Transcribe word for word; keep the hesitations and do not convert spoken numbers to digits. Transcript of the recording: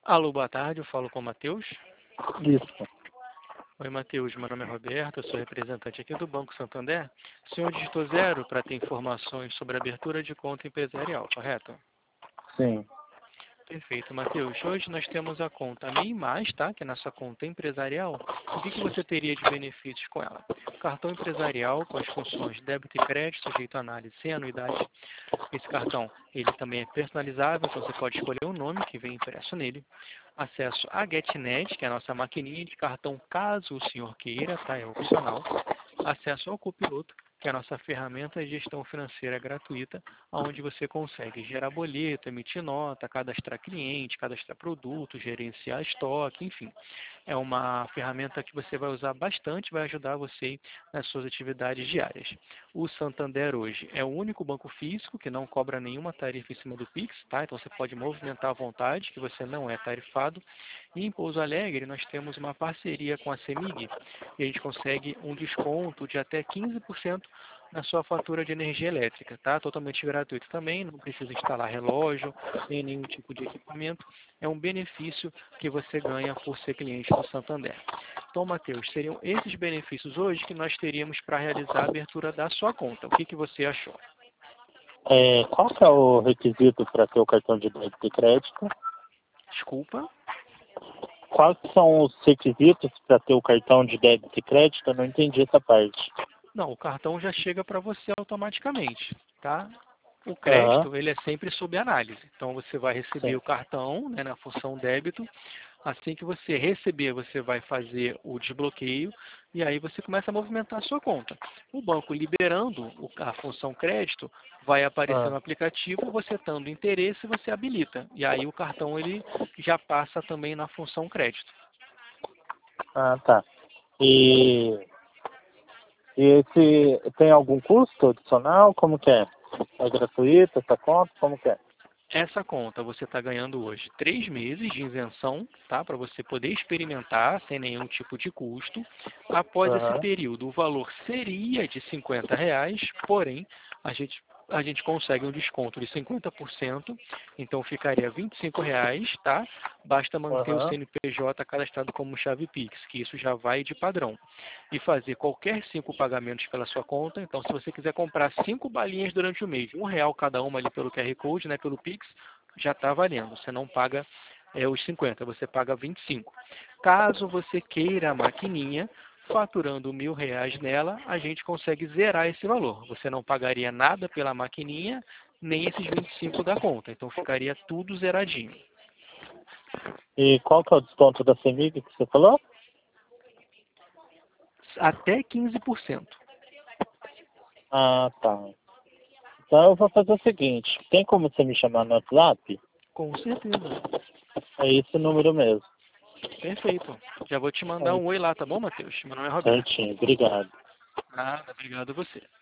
Alô, boa tarde, eu falo com o Matheus. Isso. Oi, Matheus, meu nome é Roberto, eu sou representante aqui do Banco Santander. O senhor digitou zero para ter informações sobre a abertura de conta empresarial, correto? Sim. Perfeito, Matheus. Hoje nós temos a conta MEI Mais, tá? Que é a nossa conta empresarial. O que, que você teria de benefícios com ela? Cartão empresarial com as funções débito e crédito, sujeito a análise sem anuidade. Esse cartão, ele também é personalizável, então você pode escolher o nome que vem impresso nele. Acesso à GetNet, que é a nossa maquininha de cartão, caso o senhor queira, tá? É opcional. Acesso ao Copiloto, que é a nossa ferramenta de gestão financeira gratuita, onde você consegue gerar boleto, emitir nota, cadastrar cliente, cadastrar produto, gerenciar estoque, enfim. É uma ferramenta que você vai usar bastante, vai ajudar você nas suas atividades diárias. O Santander hoje é o único banco físico que não cobra nenhuma tarifa em cima do Pix, tá? Então você pode movimentar à vontade, que você não é tarifado. E em Pouso Alegre nós temos uma parceria com a CEMIG e a gente consegue um desconto de até quinze por cento na sua fatura de energia elétrica, tá? Totalmente gratuito também, não precisa instalar relógio, nem nenhum tipo de equipamento. É um benefício que você ganha por ser cliente do Santander. Então, Matheus, seriam esses benefícios hoje que nós teríamos para realizar a abertura da sua conta. O que, que você achou? É, qual que é o requisito para ter o cartão de débito e crédito? Desculpa? Quais são os requisitos para ter o cartão de débito e crédito? Eu não entendi essa parte. Não, o cartão já chega para você automaticamente, tá? O Aham, crédito, ele é sempre sob análise. Então, você vai receber sim. o cartão, né, na função débito. Assim que você receber, você vai fazer o desbloqueio e aí você começa a movimentar a sua conta. O banco liberando o- a função crédito, vai aparecer Ah, no aplicativo, você tendo interesse, você habilita. E aí o cartão ele já passa também na função crédito. ah, tá. E, e esse tem algum custo adicional? Como que é? É gratuito essa conta? Como que é? Essa conta você está ganhando hoje três meses de isenção, tá? Para você poder experimentar sem nenhum tipo de custo. Após esse Aham. período, o valor seria de cinquenta reais, porém a gente a gente consegue um desconto de cinquenta por cento, então ficaria vinte e cinco reais, tá? Basta manter o Aham. C N P J cadastrado como chave Pix, que isso já vai de padrão. E fazer qualquer cinco pagamentos pela sua conta. Então, se você quiser comprar cinco balinhas durante o mês, um real cada uma ali pelo Q R Code, né, pelo Pix, já está valendo. Você não paga é, os cinquenta, você paga vinte e cinco. Caso você queira a maquininha, faturando mil reais nela, a gente consegue zerar esse valor. Você não pagaria nada pela maquininha, nem esses vinte e cinco da conta. Então ficaria tudo zeradinho. E qual que é o desconto da CEMIG que você falou? Até quinze por cento. Ah, tá. Então eu vou fazer o seguinte, tem como você me chamar no WhatsApp? Com certeza. É esse número mesmo. Perfeito. Já vou te mandar É um oi lá, tá bom, Matheus? Meu nome é Roberto. certinho, obrigado. Nada, obrigado a você.